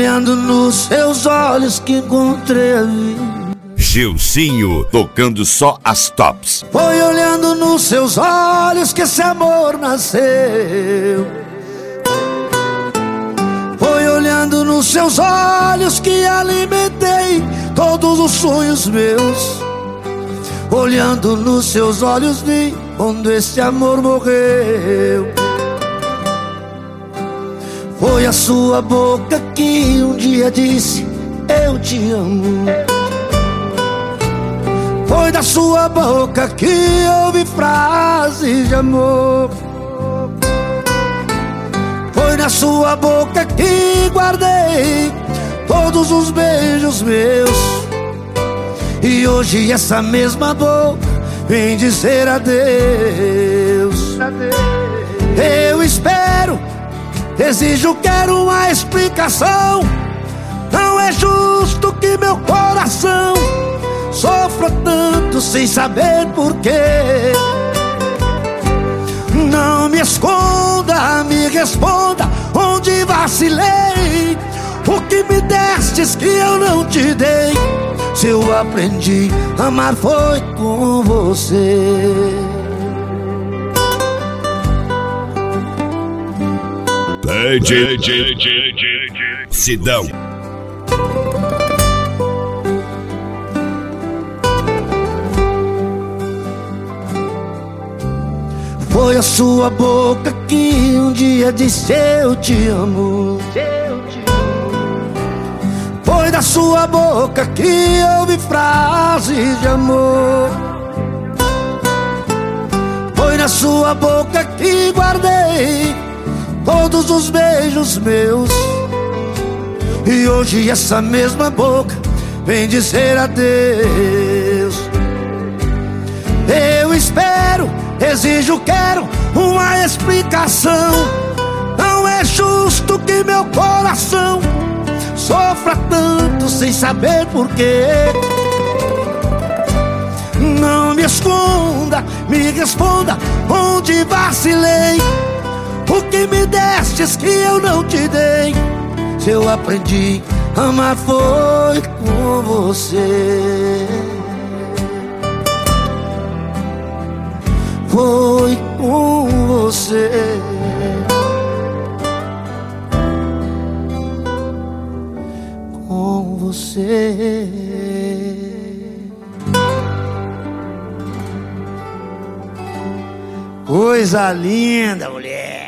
olhando nos seus olhos que encontrei a vida. Gilzinho tocando só as tops. Foi olhando nos seus olhos que esse amor nasceu. Foi olhando nos seus olhos que alimentei todos os sonhos meus. Olhando nos seus olhos vi quando esse amor morreu. Foi a sua boca que um dia disse eu te amo. Foi da sua boca que ouvi frases de amor. Foi na sua boca que guardei todos os beijos meus. E hoje essa mesma boca vem dizer adeus. Eu espero, exijo, quero uma explicação. Não é justo que meu coração sofra tanto sem saber porquê. Não me esconda, me responda onde vacilei. O que me destes que eu não te dei? Se eu aprendi a amar foi com você. Sidão. Foi a sua boca que um dia disse eu te amo. Foi da sua boca que ouvi frases de amor. Foi na sua boca que guardei todos os beijos meus. E hoje essa mesma boca vem dizer adeus. Eu espero, exijo, quero uma explicação. Não é justo que meu coração sofra tanto sem saber porquê. Não me esconda, me responda onde vacilei. O que me destes que eu não te dei? Se eu aprendi a amar foi com você. Foi com você. Com você. Coisa linda, mulher.